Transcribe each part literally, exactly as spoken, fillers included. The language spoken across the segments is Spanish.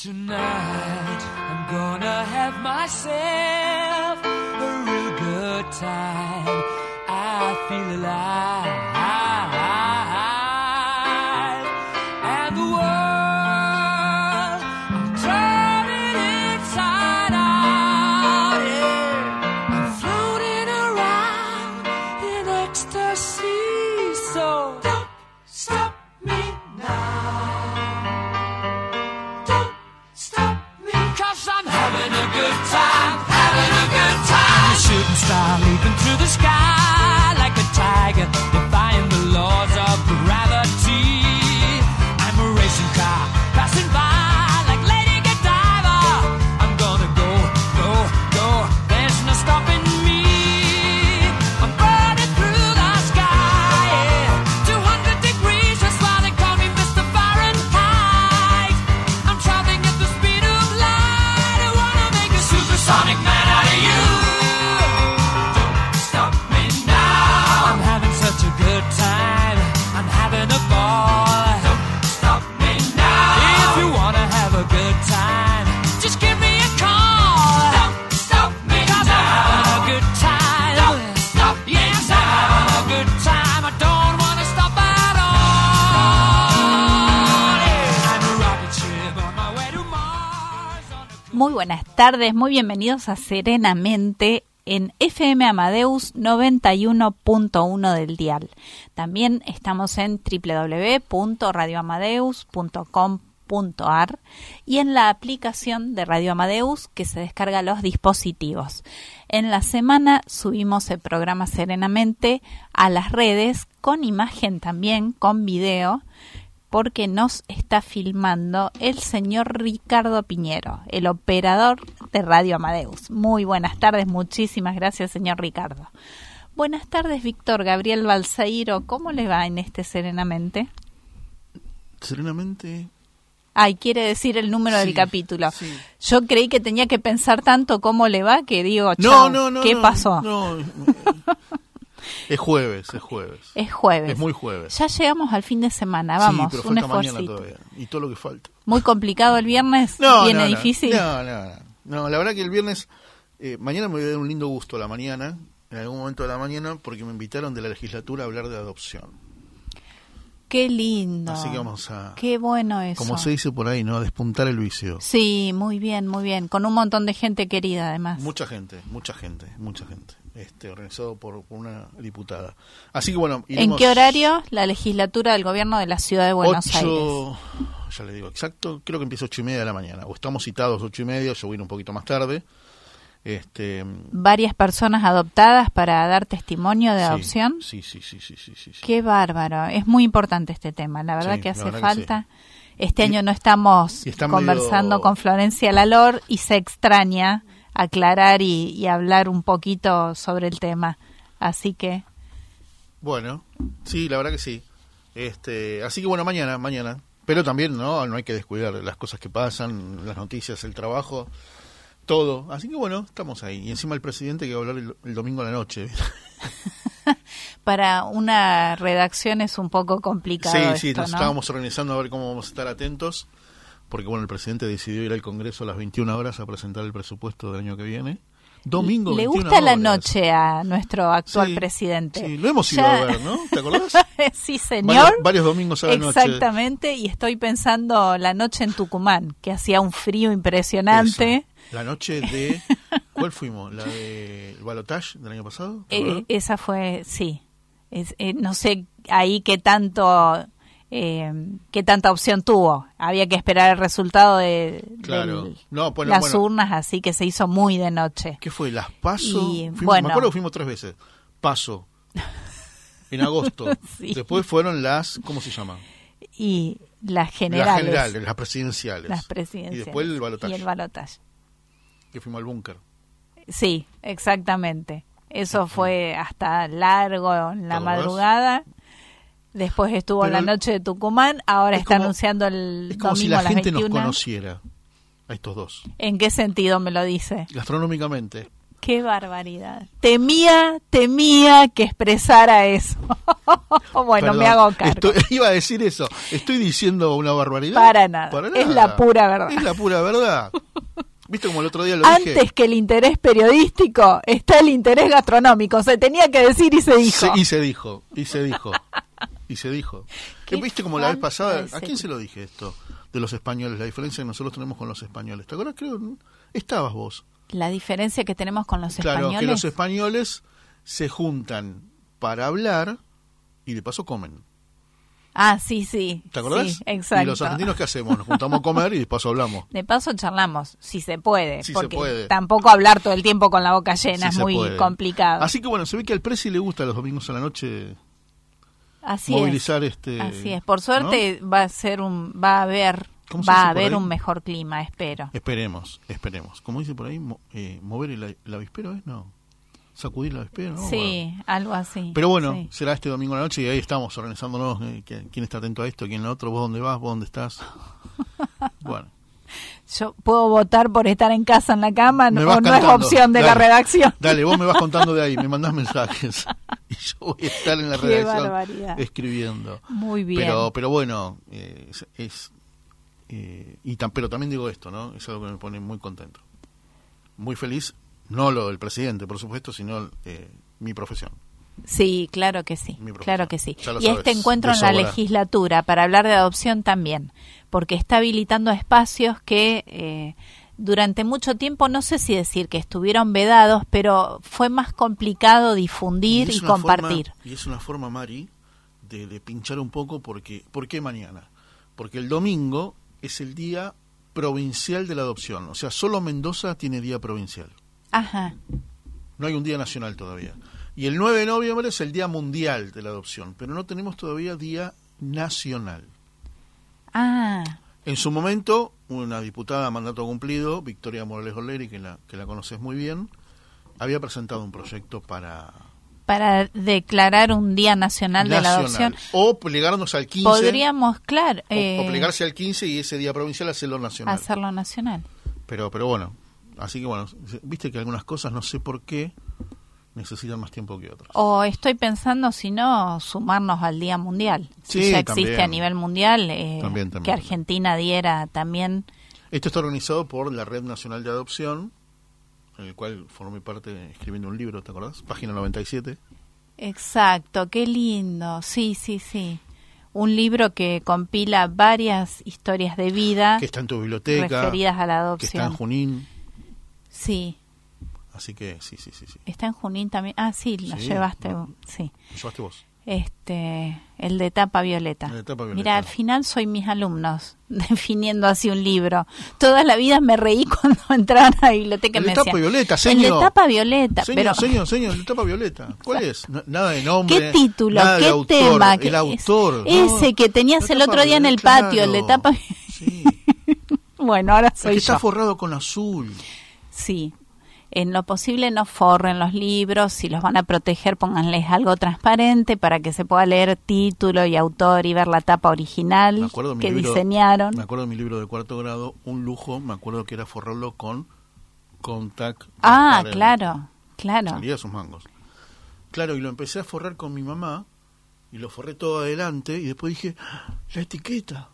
Tonight I'm gonna have myself a real good time. I feel alive, and the world I'm turning inside out. Yeah, I'm floating around in ecstasy. So don't stop me now. Having a good time, having a good time. A shooting star leaping through the sky like a tiger, defying the laws of gravity. I'm a racing car passing by like Lady Godiva. I'm gonna go, go, go. There's no stopping me. I'm burning through the sky, yeah. two hundred degrees, that's why they call me Mister Fahrenheit. I'm traveling at the speed of light. I wanna make a supersonic man out of you. Don't stop me now. I'm having such a good time. I'm having a ball. Don't stop me now. If you wanna have a good time, just give me a call. Don't stop me 'cause now. I'm having a good time. Don't stop me yes, now. I'm having a good time. I don't wanna stop at all. Yeah. I'm a rocket ship on my way to Mars. On a Muy buenas tardes, muy bienvenidos a Serenamente en F M Amadeus noventa y uno punto uno del dial. También estamos en doble u doble u doble u punto radio amadeus punto com punto a r y en la aplicación de Radio Amadeus que se descarga a los dispositivos. En la semana subimos el programa Serenamente a las redes con imagen también, con video, porque nos está filmando el señor Ricardo Piñero, el operador de Radio Amadeus. Muy buenas tardes, muchísimas gracias, señor Ricardo. Buenas tardes, Víctor Gabriel Balseiro, ¿cómo le va en este Serenamente? Serenamente. Ay, quiere decir el número Sí, del capítulo. sí. Yo creí que tenía que pensar tanto cómo le va que digo, No, chao, no, no. ¿qué no, pasó? No, es jueves, es jueves. Es jueves. Es muy jueves. Ya llegamos al fin de semana, vamos, sí, pero un falta mañana esfuercito. todavía. Y todo lo que falta. Muy complicado el viernes, No, viene no, no. difícil. No, no, no. No, la verdad que el viernes, eh, mañana me voy a dar un lindo gusto a la mañana, en algún momento de la mañana, porque me invitaron de la legislatura a hablar de adopción. Qué lindo. Así que vamos a, Qué bueno eso. como se dice por ahí, ¿no? A despuntar el vicio. Sí, muy bien, muy bien. Con un montón de gente querida, además. Mucha gente, mucha gente, mucha gente. Este, organizado por, por una diputada. Así que bueno, ¿En iremos qué horario? La legislatura del gobierno de la ciudad de Buenos Aires. ocho, ya le digo exacto, creo que empieza ocho y media de la mañana. O estamos citados ocho y media, yo voy a ir un poquito más tarde. Este, Varias personas adoptadas para dar testimonio de sí, adopción. Sí, sí, sí, sí, sí, sí, sí. Qué bárbaro. Es muy importante este tema. La verdad Sí, que la hace verdad que falta. sí. Este Y- año no estamos y está conversando medio- con Florencia Lalor y se extraña aclarar y, y hablar un poquito sobre el tema. Así que Bueno, sí, la verdad que sí. Este, así que bueno, mañana, mañana. Pero también no, no hay que descuidar las cosas que pasan, las noticias, el trabajo, todo. Así que bueno, estamos ahí. Y encima el presidente que va a hablar el, el domingo a la noche. para una redacción es un poco complicado. Sí, esto, sí, nos ¿no? estábamos organizando a ver cómo vamos a estar atentos, porque bueno, el presidente decidió ir al Congreso a las veintiuna horas a presentar el presupuesto del año que viene. Domingo, Le veintiuna gusta la horas. noche a nuestro actual Sí, presidente. Sí, lo hemos ido Ya- a ver, ¿no? ¿Te acordás? Sí, señor. Varios, varios domingos a la noche. Exactamente, y estoy pensando la noche en Tucumán, que hacía un frío impresionante. Esa, la noche de... ¿Cuál fuimos? ¿La de Balotage del año pasado? ¿Te Eh, acordás? esa fue, sí. Es, eh, no sé ahí qué tanto, eh, qué tanta opción tuvo. Había que esperar el resultado de, Claro. del- No, bueno, las bueno. urnas, así que se hizo muy de noche. ¿Qué fue? ¿Las Paso? Y, Fuimos- bueno. Me acuerdo que fuimos tres veces. Paso. En agosto. Sí. Después fueron las... ¿Cómo se llaman? Y las Las generales. generales, las presidenciales. Las presidenciales. Y después el balotaje. Y el balotaje. Que fuimos al búnker. Sí, exactamente. Eso fue hasta largo en la ¿Te acordás? madrugada. Después estuvo Pero en la el- noche de Tucumán. Ahora es está como- anunciando el Es como domingo si la a las gente nos veintiuna. conociera a estos dos. ¿En qué sentido me lo dice? Gastronómicamente. Qué barbaridad. Temía, temía que expresara eso. Bueno, Perdón, me hago cargo. Estoy, iba a decir eso. ¿Estoy diciendo una barbaridad? Para nada. Para nada. Es la pura verdad. Es la pura verdad. ¿Viste como el otro día lo Antes dije? que el interés periodístico está el interés gastronómico. Se tenía que decir y se dijo. Se, y se dijo, y se dijo, y se dijo. Qué ¿Viste como la vez falta pasada? de ¿A quién se lo dije esto? De los españoles, la diferencia que nosotros tenemos con los españoles. ¿Te acuerdas? Creo, estabas vos. La diferencia que tenemos con los Claro, españoles. que los españoles se juntan para hablar y de paso comen. Ah, sí, sí. ¿Te acordás? Sí, exacto. ¿Y los argentinos qué hacemos? Nos juntamos a comer y de paso hablamos. De paso charlamos, si se puede, Sí se porque puede. tampoco hablar todo el tiempo con la boca llena Sí es se muy puede. complicado. Así que bueno, se ve que al Presi le gusta los domingos a la noche Así movilizar es. este. Así es. Por suerte va a ser un, va a haber, ¿Cómo se va dice a por haber ahí? un mejor clima, espero. Esperemos, esperemos. Como dice por ahí, mo- eh, mover el, el avispero, ¿es? No. Sacudir el avispero, ¿no? Sí, Bueno. algo así. Pero bueno, sí. será este domingo a la noche y ahí estamos organizándonos. eh, que- ¿Quién está atento a esto? ¿Quién lo otro? ¿Vos dónde vas? ¿Vos dónde estás? Bueno. Yo puedo votar por estar en casa en la cama, Me no, vas o no es cantando. opción de la Dale. redacción. Dale, vos me vas contando de ahí, me mandás mensajes. Y yo voy a estar en la Qué redacción barbaridad. escribiendo. Muy bien. Pero, pero bueno, eh, es... es, eh, y tam- pero también digo esto, ¿no? Es algo que me pone muy contento. Muy feliz, no lo del presidente, por supuesto, sino eh, mi profesión. Sí, claro que sí, Mi profesión. claro que sí. Ya lo Y sabes, este encuentro de en la sobra. legislatura para hablar de adopción también, porque está habilitando espacios que eh, durante mucho tiempo, no sé si decir que estuvieron vedados, pero fue más complicado difundir es y una compartir. forma- y es una forma, Mari, de, de pinchar un poco, porque ¿por qué mañana? Porque el domingo es el día provincial de la adopción, o sea, solo Mendoza tiene día provincial. Ajá. No hay un día nacional todavía. Y el nueve de noviembre es el día mundial de la adopción, pero no tenemos todavía día nacional. Ah, En su momento, una diputada a mandato cumplido, Victoria Morales Oleri, que la, que la conoces muy bien, había presentado un proyecto para... para declarar un Día Nacional, de la nacional. Adopción. O plegarnos al quince. Podríamos, claro, o, eh, o plegarse al quince y ese día provincial hacerlo nacional. hacerlo nacional. Pero, pero bueno, así que bueno, viste que algunas cosas, no sé por qué, necesitan más tiempo que otras. O estoy pensando, si no, sumarnos al Día Mundial. Si Sí, ya existe también. a nivel mundial, eh, También, también, que también. Argentina diera también. Esto está organizado por la Red Nacional de Adopción, en el cual formé parte escribiendo un libro, ¿te acordás? Página noventa y siete. Exacto, qué lindo. Sí, sí, sí. Un libro que compila varias historias de vida Que está en tu biblioteca. referidas a la Que adopción. está en Junín. Sí, Así que sí, sí, sí. sí. está en Junín también. Ah, sí, lo Sí, llevaste. no. Sí. ¿Lo llevaste vos? Este, el de tapa violeta. El de tapa violeta. Mira, al final soy mis alumnos definiendo así un libro. Toda la vida me reí cuando entraban a la biblioteca y El me de tapa decían, violeta, el señor. de tapa violeta, Señor, pero señor, señor, el de tapa violeta. ¿Cuál es? No- nada de nombre. ¿qué título? nada de ¿Qué autor, tema? El ¿Qué- autor. es- no, ese que tenías la el tapa otro día en el violeta, patio, el de claro. tapa. Sí. Bueno, ahora El soy que está yo. forrado con azul. Sí. En lo posible no forren los libros, si los van a proteger pónganles algo transparente para que se pueda leer título y autor y ver la tapa original Me acuerdo de mi que libro- diseñaron. Me acuerdo de mi libro de cuarto grado, un lujo, me acuerdo que era forrarlo con contact. Ah, transparente. claro, claro. Salía de sus mangos. Claro, y lo empecé a forrar con mi mamá, y lo forré todo adelante, y después dije, ¡ah! La etiqueta,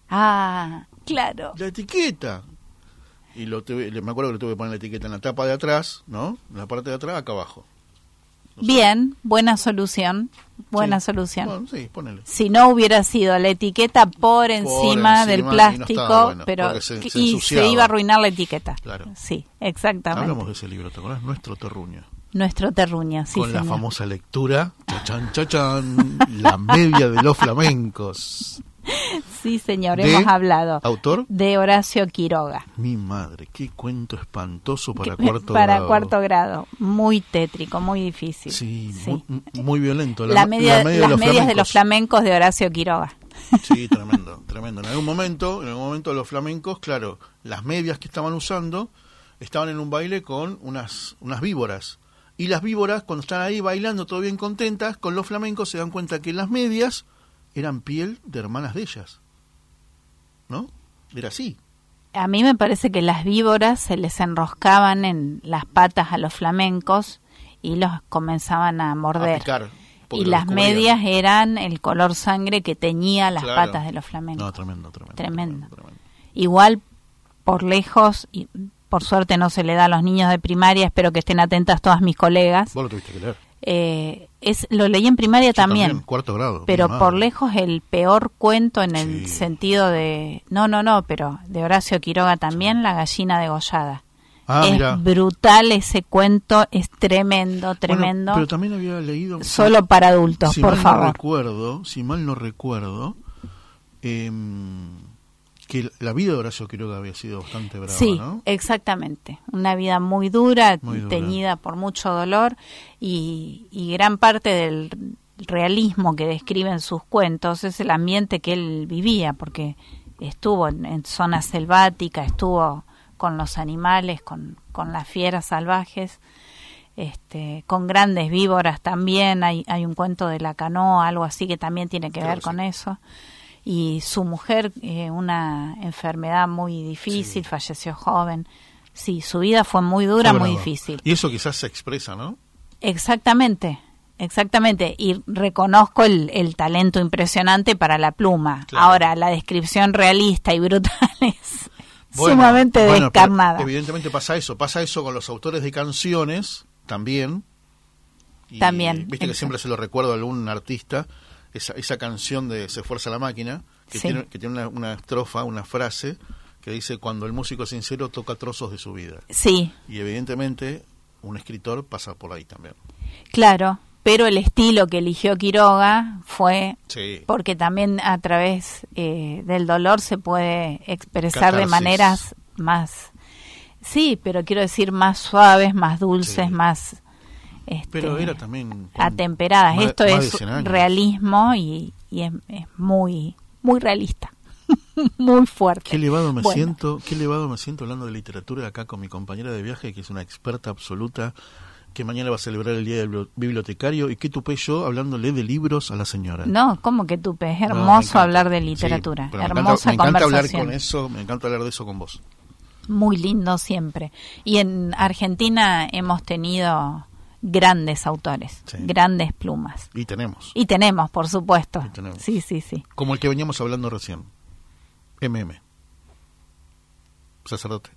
Ah, claro. la etiqueta. Y lo tuve- le- me acuerdo que le tuve que poner la etiqueta en la tapa de atrás, ¿no? En la parte de atrás, acá abajo. No sé. Bien, buena solución, buena Sí. solución. Bueno, sí, ponele. Si no hubiera sido la etiqueta por encima, encima del y no plástico, estaba bueno, pero porque se- y se ensuciaba. se iba a arruinar la etiqueta. Claro. Sí, exactamente. Hablamos de ese libro, ¿te acordás? Nuestro terruño. Nuestro terruño, sí, Con la señor. famosa lectura, chachan, chachan, la media de los flamencos. Sí, señor, ¿De hemos hablado. autor? De Horacio Quiroga. Mi madre, qué cuento espantoso para Que- cuarto para grado. cuarto grado. Muy tétrico, muy difícil. Sí, Sí. Muy, muy violento. La media- la media las de los medias de los flamencos. flamencos de Horacio Quiroga. Sí, tremendo, tremendo. En algún momento, en algún momento los flamencos, claro, las medias que estaban usando estaban en un baile con unas, unas víboras. Y las víboras, cuando están ahí bailando todo bien contentas, con los flamencos se dan cuenta que las medias eran piel de hermanas de ellas. ¿No? Era así. a mí me parece que las víboras se les enroscaban en las patas a los flamencos y los comenzaban a morder. A picar, y las medias eran el color sangre que teñía las Claro. patas de los flamencos. No, tremendo, tremendo. Tremendo. tremendo. Igual, por lejos, y por suerte no se le da a los niños de primaria, espero que estén atentas todas mis colegas. Vos lo tuviste que leer. Eh, es Lo leí en primaria Yo también, también, cuarto grado. pero mi madre. por lejos el peor cuento en el Sí. sentido de... No, no, no, pero de Horacio Quiroga también, La gallina degollada. Ah, es mirá. brutal ese cuento, es tremendo, Bueno, tremendo. pero también había leído... Solo para adultos, si por mal favor. No recuerdo, si mal no recuerdo, eh, que la vida de Horacio Quiroga había sido bastante brava, Sí, ¿no? exactamente. Una vida muy dura, Muy dura. teñida por mucho dolor y, y gran parte del realismo que describe en sus cuentos es el ambiente que él vivía, porque estuvo en, en zonas selváticas, estuvo con los animales, con, con las fieras salvajes, este, con grandes víboras también. Hay, hay un cuento de la canoa, algo así que también tiene que Creo ver que con sí. eso. Y su mujer, eh, una enfermedad muy difícil, Sí. falleció joven. Sí, su vida fue muy dura, Fue muy brava. difícil. Y eso quizás se expresa, ¿no? Exactamente, exactamente. Y reconozco el, el talento impresionante para la pluma. Claro. Ahora, la descripción realista y brutal es Bueno, sumamente bueno, pero descarnada. evidentemente pasa eso. Pasa eso con los autores de canciones también. Y También, Viste que exacto. siempre se lo recuerdo a algún artista, esa, esa canción de Se Fuerza la Máquina, que Sí. tiene, que tiene una, una estrofa, una frase, que dice: cuando el músico sincero toca trozos de su vida. Sí, Y evidentemente un escritor pasa por ahí también. claro. Pero el estilo que eligió Quiroga fue Sí. porque también a través eh, del dolor se puede expresar de Catarsis. maneras más, sí, pero quiero decir más suaves, más dulces, Sí. más este, Pero era también... atemperadas. más- Esto más de es cien años. realismo y, y es, es muy muy realista, muy fuerte. Qué elevado me Bueno, siento, qué elevado me siento hablando de literatura acá con mi compañera de viaje, que es una experta absoluta, que mañana va a celebrar el Día del Bibli- Bibliotecario, y qué tupé yo hablándole de libros a la señora. No, ¿cómo que tupe? Es No, me hermoso encanta. hablar de Sí, literatura, pero me encanta- hermosa me encanta hablar conversación. con eso, me encanta hablar de eso con vos. Muy lindo siempre. Y en Argentina hemos tenido grandes autores, Sí. grandes plumas. Y tenemos, Y tenemos, por supuesto. Y tenemos. Sí, sí, sí. como el que veníamos hablando recién, M M, sacerdote,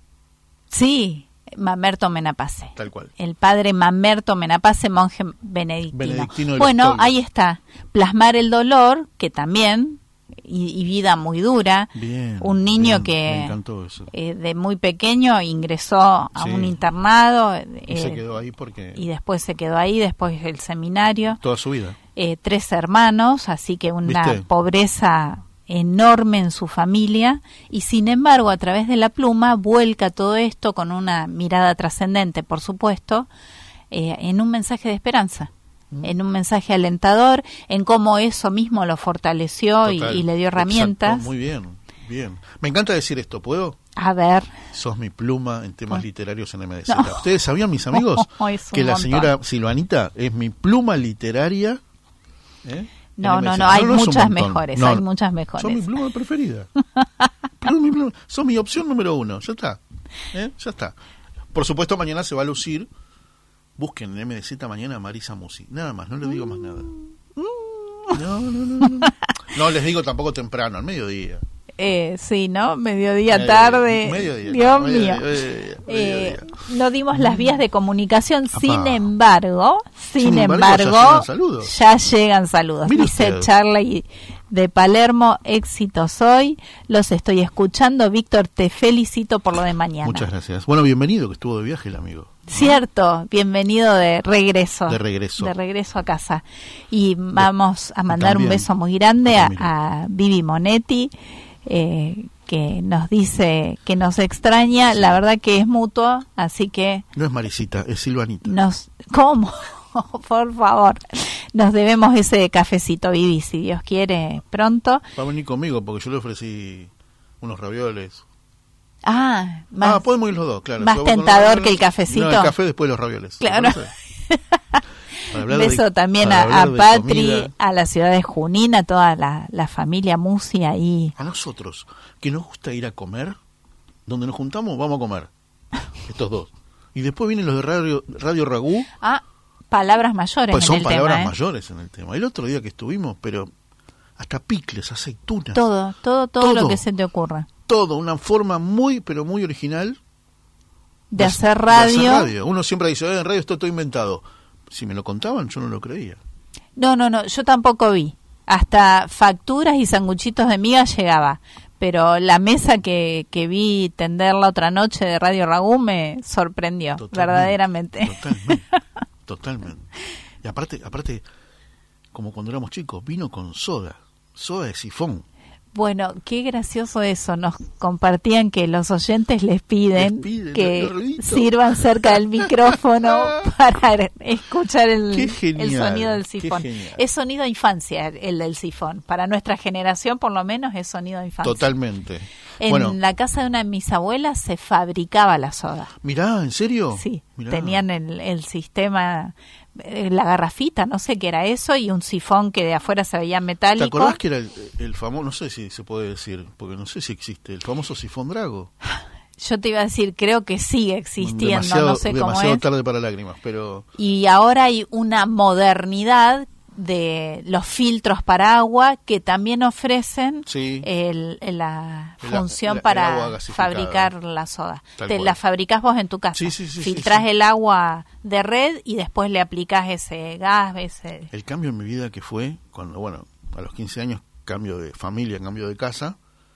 Sí, Mamerto Menapace. tal cual. El padre Mamerto Menapace, monje benedictino. Benedictino de los Bueno, Toldos. ahí está. Plasmar el dolor, que también, y, y vida muy dura. Bien. Un niño bien, que me encantó eso. eh, de muy pequeño ingresó a Sí. un internado. Y se eh, quedó ahí porque y después se quedó ahí, después el seminario. toda su vida. Eh, tres hermanos, así que una ¿Viste? pobreza enorme en su familia, y sin embargo a través de la pluma vuelca todo esto con una mirada trascendente, por supuesto, eh, en un mensaje de esperanza, Mm. en un mensaje alentador, en cómo eso mismo lo fortaleció y, Total. y le dio herramientas. Exacto, muy bien, bien. Me encanta decir esto, ¿puedo? A ver, Sos mi pluma en temas Ah. literarios en M D Z. No. ¿Ustedes sabían, mis amigos, Oh, es un que la montón. señora Silvanita es mi pluma literaria? ¿eh? no, En no, M D Z. no, hay es un muchas montón. mejores, No, hay muchas mejores. Son mi pluma preferida. Son mi, pluma- son mi opción número uno. Ya está. ¿eh? Ya está. Por supuesto, mañana se va a lucir. Busquen en M D Z mañana a Marisa Musi. Nada más, no les digo más nada. No, no, no, no. No les digo tampoco temprano, al mediodía. Eh, sí, ¿no? Mediodía, Mediodía, tarde. mediodía, Dios mediodía, mío. mediodía, Eh, mediodía. no dimos las vías de comunicación, Apá. sin embargo, sin, Sin embargo, embargo, ya llegan saludos. ya llegan saludos. Mire Dice usted. Charlie de Palermo, éxitos hoy, los estoy escuchando. Víctor, te felicito por lo de mañana. Muchas gracias. Bueno, bienvenido, que estuvo de viaje el amigo. Cierto, bienvenido de regreso. De regreso. De regreso a casa. Y vamos a mandar un también. beso muy grande a, También. a Vivi Monetti, eh, que nos dice que nos extraña. Sí. La verdad que es mutuo, así que No es Marisita, es Silvanita. nos... ¿Cómo? Por favor. Nos debemos ese cafecito, Vivi, si Dios quiere, pronto. Va a venir conmigo porque yo le ofrecí unos ravioles. Ah, más... ah, podemos ir los dos, claro. más Yo voy con los tentador ravioles. que el cafecito. No, el café después de los ravioles. ¿te Claro. parece? Para hablar de- Beso también para a, a hablar de Patri, comida. a la ciudad de Junín, a toda la, la familia Musi ahí. A nosotros, que nos gusta ir a comer, donde nos juntamos, vamos a comer. Estos dos. Y después vienen los de Radio, Radio Ragú. Ah, palabras mayores. Pues en son el palabras tema, ¿eh? mayores en el tema. El otro día que estuvimos, pero hasta picles, aceitunas. Todo, todo, todo, Todo. lo que se te ocurra. Todo, una forma muy, pero muy original. De hacer radio. De hacer radio. Uno siempre dice, eh, en radio esto todo inventado. Si me lo contaban, yo no lo creía. No, no, no, yo tampoco vi. Hasta facturas y sanguchitos de miga llegaba. Pero la mesa que, que vi tender la otra noche de Radio Ragú me sorprendió, Totalmente, verdaderamente. Totalmente, totalmente. Y aparte, aparte, como cuando éramos chicos, vino con soda, soda de sifón. Bueno, qué gracioso eso. Nos compartían que los oyentes les piden, Les piden que los ruiditos. sirvan cerca del micrófono para escuchar el, Qué genial, el sonido del qué sifón. genial. Es sonido de infancia el del sifón. Para nuestra generación, por lo menos, es sonido de infancia. Totalmente. En Bueno, la casa de una de mis abuelas se fabricaba la soda. mirá, ¿en serio? Sí, Mirá. tenían el, el sistema, eh, la garrafita, no sé qué era eso, y un sifón que de afuera se veía ¿Te metálico. acordás que era el, el famoso, no sé si se puede decir, porque no sé si existe, el famoso sifón Drago? Yo te iba a decir, creo que sigue existiendo, demasiado, no sé cómo demasiado es. tarde para lágrimas, pero Y ahora hay una modernidad de los filtros para agua que también ofrecen sí, el, el- la El- función el- el para agua gasificada. fabricar la soda. Tal Te cual. la fabricás vos en tu casa. Sí, sí, sí, sí, Filtrás sí. el agua de red y después le aplicás ese gas, ese... el cambio en mi vida que fue, cuando, bueno, a los quince años, cambio de familia, cambio de casa,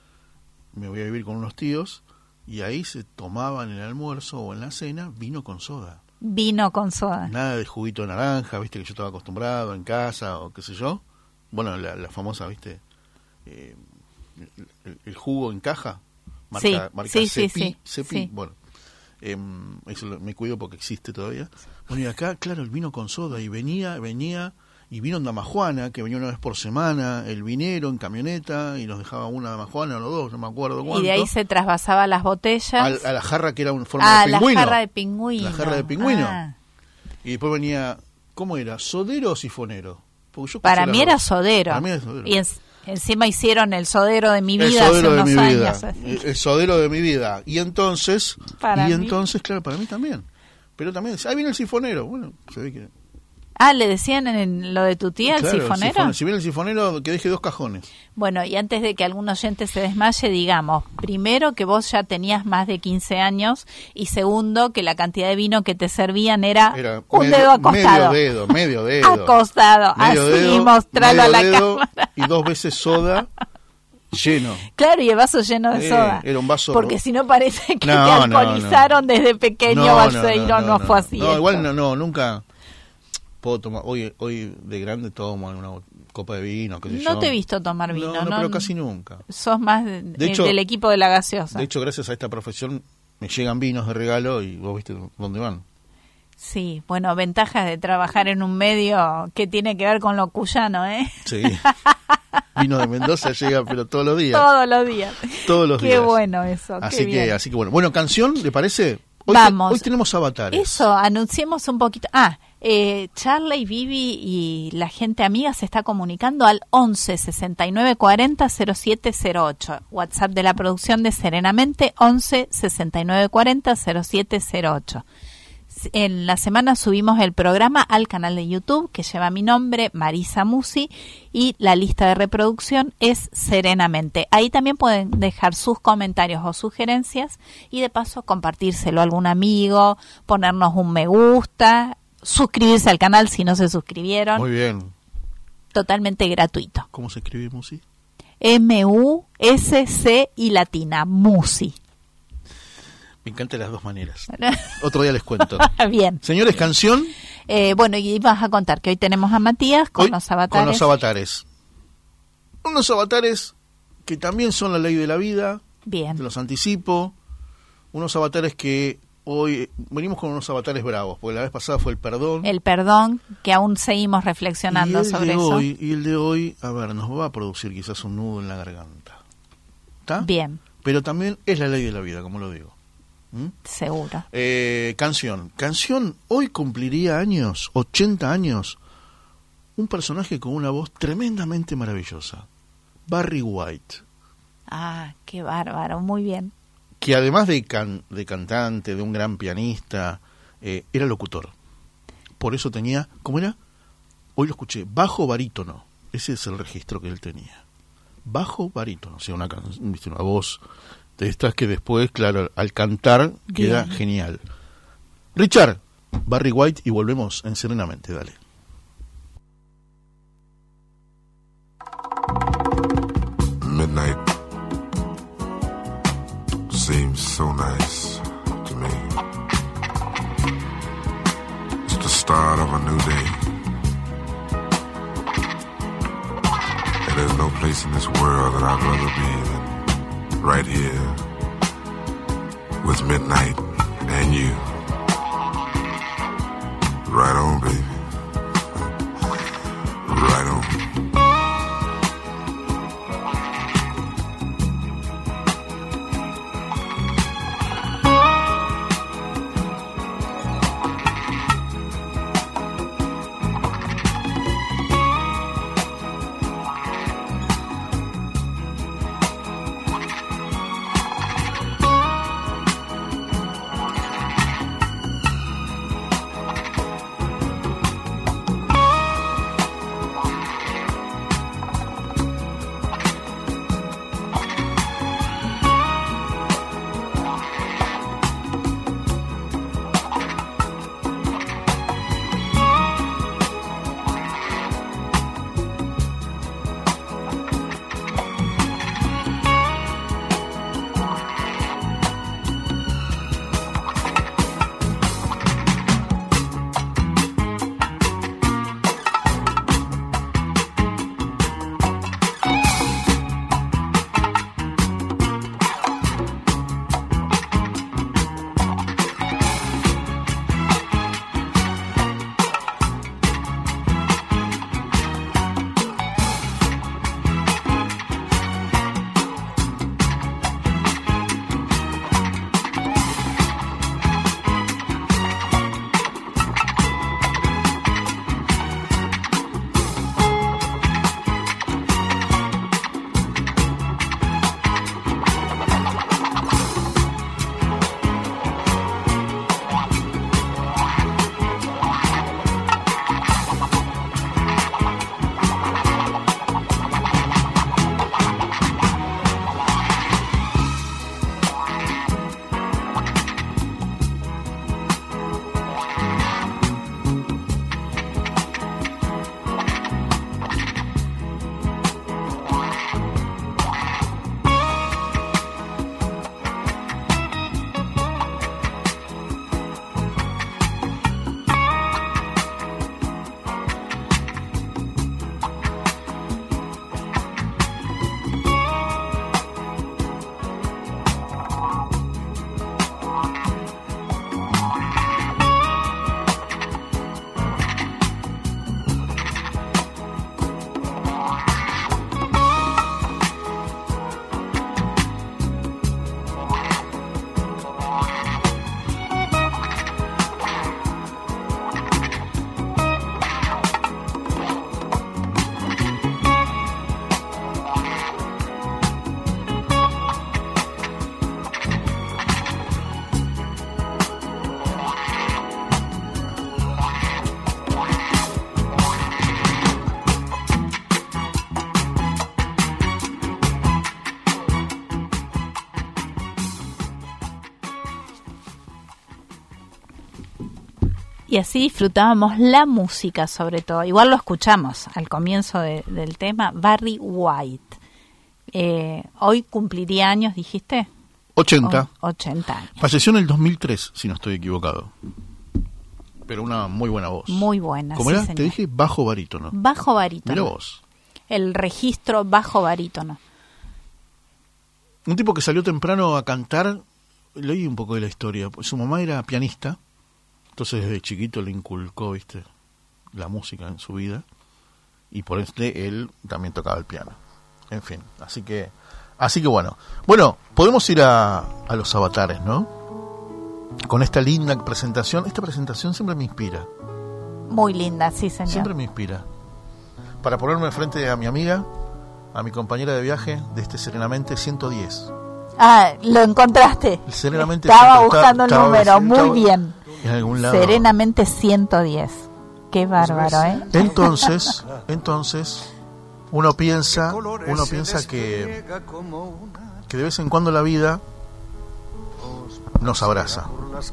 me voy a vivir con unos tíos, y ahí se tomaban en el almuerzo o en la cena vino con soda. Vino con soda. Nada de juguito de naranja, viste, que yo estaba acostumbrado en casa o qué sé yo. Bueno, la, la famosa, viste, eh, el, el jugo en caja, marca, Sí, marca sí, sí, Cepi, sí, Cepi, sí. bueno, eh, eso lo- me cuido porque existe todavía. Bueno, y acá, claro, el vino con soda, y venía, venía, y vino en damajuana, que venía una vez por semana, el vinero en camioneta, y nos dejaba una damajuana o dos, no me acuerdo cuánto. Y de ahí se trasvasaba las botellas. Al- a la jarra que era en forma ah, de la pingüino. jarra de pingüino. La jarra de pingüino. Ah. Y después venía, ¿cómo era? ¿Sodero o sifonero? Porque yo Para escuché mí las era dos. sodero. Para mí era sodero. Y en- encima hicieron el sodero de mi El vida hace sodero de unos mi vida. años. El, el sodero de mi vida. Y entonces, Para y mí. entonces, claro, para mí también. Pero también, ahí viene el sifonero. Bueno, se ve que... Ah, ¿le decían en lo de tu tía, Claro, el sifonero? sifone- si viene el sifonero, que deje dos cajones. Bueno, y antes de que algún oyente se desmaye, digamos, primero que vos ya tenías más de quince años y segundo que la cantidad de vino que te servían era, Era un medio, dedo acostado. medio dedo, medio dedo. Acostado, Medio así, dedo, mostralo a medio la dedo cámara. Y dos veces soda lleno. Claro, y el vaso lleno de Eh, soda. era un vaso- Porque si no parece que No, te no, no. alcoholizaron desde pequeño, Balseiro, no, fue así. No, esto. igual no, no, nunca puedo tomar. Hoy, hoy de grande tomo una copa de vino, qué sé No yo. te he visto tomar vino, No, no, ¿no? pero casi nunca. Sos más de- De hecho- del equipo de la gaseosa. De hecho, gracias a esta profesión me llegan vinos de regalo y vos viste dónde van. Sí, bueno, ventajas de trabajar en un medio que tiene que ver con lo cuyano, ¿eh? Sí. Vino de Mendoza llega, pero todos los días. Todos los días. Todos los Qué días. bueno eso, qué Así que, bien. así que bueno. Bueno, canción, ¿le parece? Hoy, Vamos. te- hoy tenemos avatares. Eso, anunciemos un poquito. Ah, eh, Charlie, Vivi y la gente amiga se está comunicando al once sesenta y nueve cuarenta cero siete cero ocho. WhatsApp de la producción de Serenamente, once sesenta y nueve cuarenta cero siete cero ocho. En la semana subimos el programa al canal de YouTube que lleva mi nombre, Marisa Musi, y la lista de reproducción es Serenamente. Ahí también pueden dejar sus comentarios o sugerencias y de paso compartírselo a algún amigo, ponernos un me gusta, suscribirse al canal si no se suscribieron, Muy bien. totalmente gratuito. ¿Cómo se escribe, Musi? M U S C y latina, Musi. Me encantan las dos maneras. Otro día les cuento. Bien. Señores, canción. Eh, bueno, y vas a contar que hoy tenemos a Matías con Hoy, los avatares. Con los avatares. Unos avatares que también son la ley de la vida, Bien. te los anticipo. Unos avatares que hoy, venimos con unos avatares bravos, porque la vez pasada fue el perdón. El perdón, que aún seguimos y reflexionando el sobre de eso. hoy, y el de hoy, a ver, nos va a producir quizás un nudo en la garganta. ¿Está? Bien, Pero también es la ley de la vida, como lo digo. ¿Mm? seguro. Eh, canción. Canción, hoy cumpliría años, ochenta años, un personaje con una voz tremendamente maravillosa. Barry White. Ah, qué bárbaro, muy bien. que además de, can, de cantante, de un gran pianista, eh, era locutor. Por eso tenía, ¿cómo era? Hoy lo escuché, bajo barítono. Ese es el registro que él tenía. Bajo barítono, o sea, una, ¿viste? Una voz de estas que después, claro, al cantar queda Bien. Genial. Richard, Barry White, y volvemos en Serenamente, dale. Midnight seems so nice to me. It's the start of a new day. And there's no place in this world that I'd rather be than right here with midnight and you. Right on, baby. Right on. Y así disfrutábamos la música, sobre todo. Igual lo escuchamos al comienzo de, del tema, Barry White. Eh, hoy cumpliría años, ¿dijiste? ochenta. O, ochenta años. Falleció en el dos mil tres, si no estoy equivocado. Pero una muy buena voz. Muy buena, ¿Cómo sí, era? señor. Te dije bajo barítono. Bajo barítono. Mira vos. El registro bajo barítono. Un tipo que salió temprano a cantar, leí un poco de la historia. Su mamá era pianista, entonces desde chiquito le inculcó, viste, la música en su vida, y por ende él también tocaba el piano. En fin, así que, así que bueno. Bueno, podemos ir a, a los avatares, ¿no? Con esta linda presentación. Esta presentación siempre me inspira. Muy linda, sí, señor. Siempre me inspira. Para ponerme frente a mi amiga, a mi compañera de viaje de este Serenamente ciento diez. Ah, lo encontraste. Serenamente Estaba ciento, buscando el estaba, número, estaba, muy estaba bien. En algún lado. Serenamente ciento diez. Qué bárbaro, ¿eh? Entonces, entonces, uno piensa, uno piensa que, que de vez en cuando la vida nos abraza.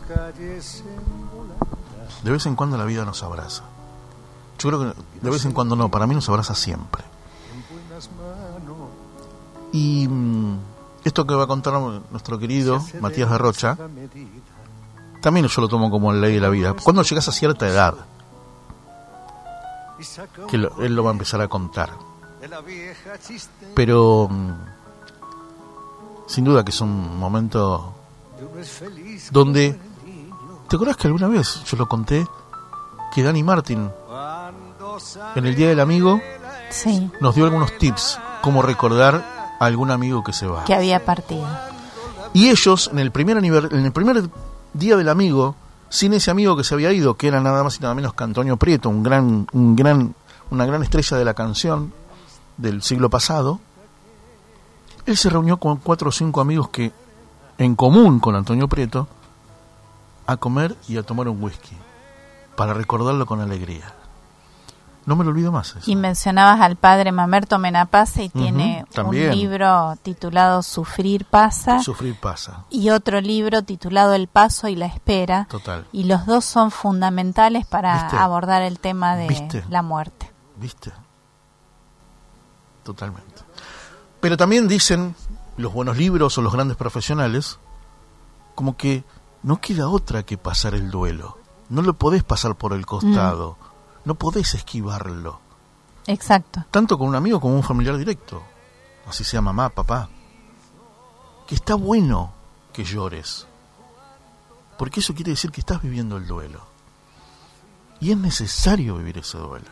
De vez en cuando la vida nos abraza. Yo creo que de vez en cuando no, para mí nos abraza siempre. Y mmm, esto que va a contar nuestro querido Matías de Rocha, también yo lo tomo como ley de la vida. Cuando llegas a cierta edad, que lo, él lo va a empezar a contar. Pero mmm, sin duda que es un momento donde, ¿te acuerdas que alguna vez yo lo conté? Que Dani Martin, en el Día del Amigo, sí, nos dio algunos tips cómo recordar a algún amigo que se va. Que había partido. Y ellos, en el primer aniver- en el primer Día del Amigo, sin ese amigo que se había ido, que era nada más y nada menos que Antonio Prieto, un gran, un gran, una gran estrella de la canción del siglo pasado, él se reunió con cuatro o cinco amigos que, en común con Antonio Prieto, a comer y a tomar un whisky, para recordarlo con alegría. No me lo olvido más eso. Y mencionabas al padre Mamerto Menapace y uh-huh, tiene también. un libro titulado Sufrir pasa. Sufrir pasa. Y otro libro titulado El paso y la espera. Total. Y los dos son fundamentales para ¿Viste? abordar el tema de ¿Viste? la muerte. ¿Viste? Totalmente. Pero también dicen los buenos libros o los grandes profesionales como que no queda otra que pasar el duelo. No lo podés pasar por el costado. Mm. No podés esquivarlo. Exacto. Tanto con un amigo como un familiar directo. Así sea mamá, papá. Que está bueno que llores. Porque eso quiere decir que estás viviendo el duelo. Y es necesario vivir ese duelo.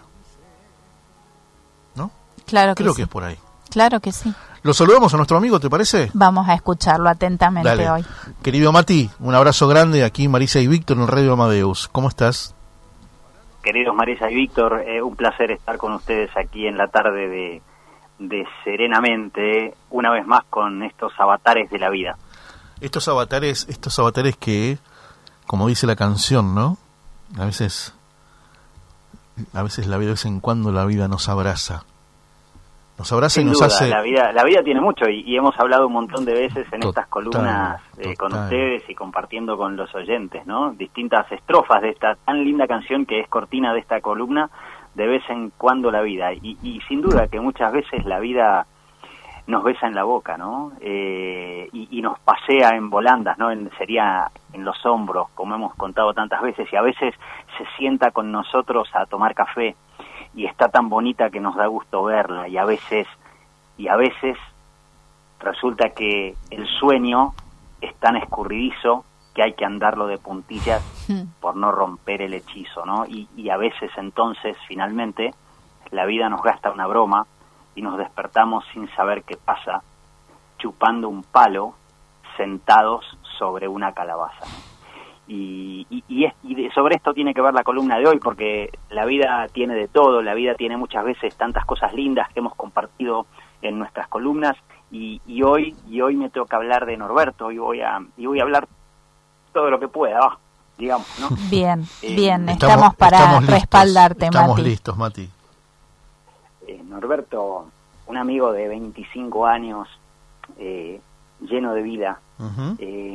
¿No? Claro que Creo sí. que es por ahí. Claro que sí. Lo saludamos a nuestro amigo, ¿te parece? Vamos a escucharlo atentamente. Dale. Hoy. Querido Mati, un abrazo grande aquí, Marisa y Víctor en Radio Amadeus. ¿Cómo estás? Queridos Marisa y Víctor, eh, un placer estar con ustedes aquí en la tarde de, de Serenamente, una vez más con estos avatares de la vida. Estos avatares, estos avatares que, como dice la canción, ¿no? A veces, a veces la vida, de vez en cuando la vida nos abraza. Nos abraza Sin y nos duda, hace... La vida, la vida tiene mucho y, y hemos hablado un montón de veces en Total, estas columnas eh, con total. ustedes y compartiendo con los oyentes, ¿no? Distintas estrofas de esta tan linda canción que es cortina de esta columna, de vez en cuando la vida. Y, y sin duda que muchas veces la vida nos besa en la boca, ¿no? Eh, y, y nos pasea en volandas, ¿no? En, sería en los hombros, como hemos contado tantas veces, y a veces se sienta con nosotros a tomar café. Y está tan bonita que nos da gusto verla, y a veces y a veces resulta que el sueño es tan escurridizo que hay que andarlo de puntillas por no romper el hechizo, ¿no? Y, y a veces entonces finalmente la vida nos gasta una broma y nos despertamos sin saber qué pasa, chupando un palo, sentados sobre una calabaza. Y, y, y, es, y de, sobre esto tiene que ver la columna de hoy, porque la vida tiene de todo, la vida tiene muchas veces tantas cosas lindas que hemos compartido en nuestras columnas, y, y hoy y hoy me toca hablar de Norberto, y voy a y voy a hablar todo lo que pueda, oh, digamos, ¿no? Bien, eh, bien, estamos, estamos para estamos listos, respaldarte, estamos Mati. Estamos listos, Mati. Eh, Norberto, un amigo de veinticinco años, eh, lleno de vida, Uh-huh. eh,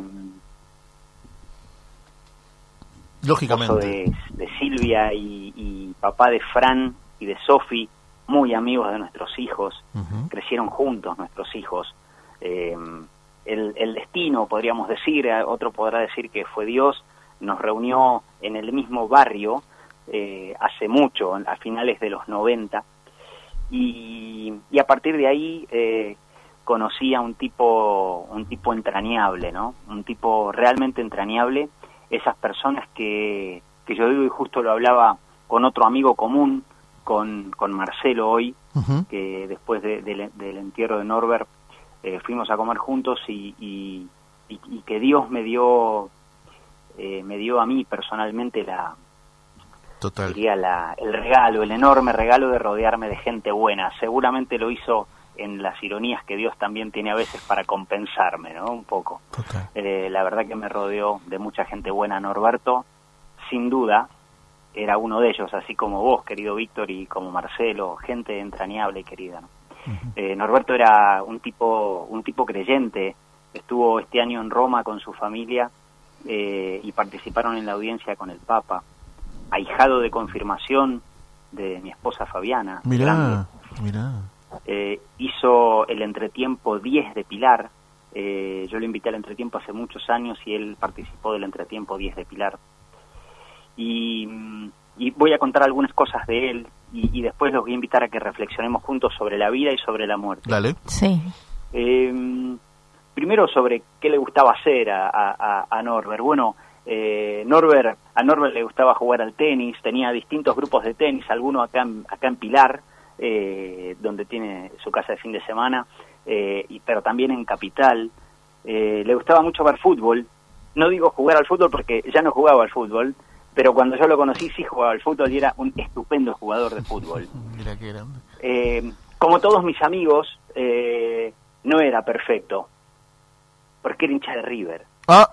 Lógicamente. De, de Silvia y, y papá de Fran y de Sofi, muy amigos de nuestros hijos, Uh-huh. crecieron juntos nuestros hijos. Eh, el, el destino, podríamos decir, otro podrá decir que fue Dios, nos reunió en el mismo barrio eh, hace mucho, a finales de los noventa, y, y a partir de ahí eh, conocí a un tipo, un tipo entrañable, ¿no? Un tipo realmente entrañable. Esas personas que, que yo digo, y justo lo hablaba con otro amigo común, con, con Marcelo hoy, Uh-huh. que después de, de, del entierro de Norbert eh, fuimos a comer juntos y, y, y, y que Dios me dio eh, me dio a mí personalmente la, Total. diría la el regalo, el enorme regalo de rodearme de gente buena. Seguramente lo hizo en las ironías que Dios también tiene a veces para compensarme, ¿no? Un poco. Total. Eh, la verdad que me rodeó de mucha gente buena. Norberto, sin duda, era uno de ellos, así como vos, querido Víctor, y como Marcelo, gente entrañable y querida, ¿no? Uh-huh. eh, Norberto era un tipo, un tipo creyente. Estuvo este año en Roma con su familia eh, y participaron en la audiencia con el Papa. Ahijado de confirmación de mi esposa Fabiana. Mirá, grande. mirá. Eh, hizo el entretiempo diez de Pilar. Eh, yo lo invité al entretiempo hace muchos años y él participó del entretiempo diez de Pilar. Y, y voy a contar algunas cosas de él y, y después los voy a invitar a que reflexionemos juntos sobre la vida y sobre la muerte. Dale. Sí. Eh, primero sobre qué le gustaba hacer a, a, a Norbert. Bueno, eh, Norbert, a Norbert le gustaba jugar al tenis, tenía distintos grupos de tenis, alguno acá en, acá en Pilar, eh, donde tiene su casa de fin de semana, eh, y, pero también en Capital. Eh, le gustaba mucho ver fútbol. No digo jugar al fútbol porque ya no jugaba al fútbol, pero cuando yo lo conocí sí jugaba al fútbol y era un estupendo jugador de fútbol. Mira qué grande. Eh, como todos mis amigos, eh, no era perfecto, porque era hincha de River. Ah.